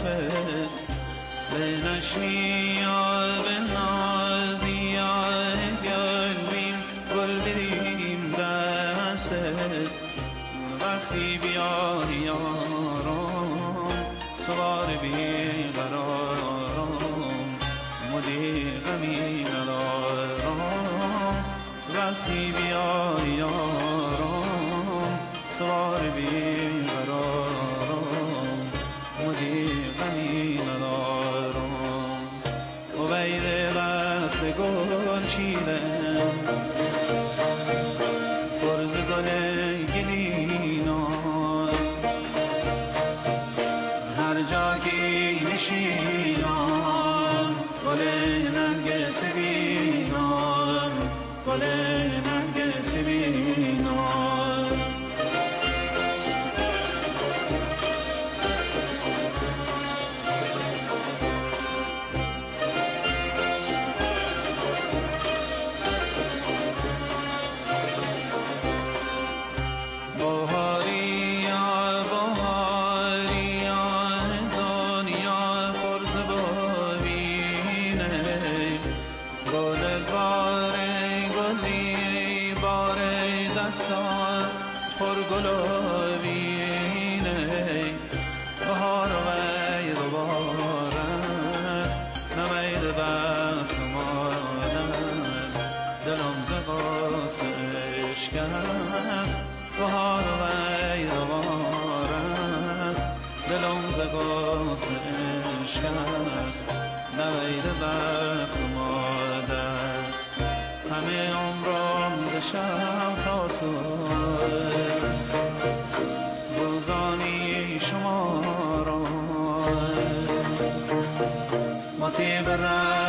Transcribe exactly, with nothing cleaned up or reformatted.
فس بنشنی یا بنازی یا گلویم گل بدیم دستس وقتی بیاری یارم سوار بیقرارم مدی غمی ندارم وقتی بیاری یارم سوار بیقرارم مدی غمی ندارم عبید وقت گل چیدم برز گل گلینان هر جا که نشینم گل نرگس بینم گل نرگس بینم پر گلابینه بهار و وی دوباره است نمید بخت مانست دلم ز قاس عشق است بهار و وی دوباره است دلم ز قاس عشق است نمید بخت مانده است همه عمرم ز شب تا صبح روزانی شما را مطیب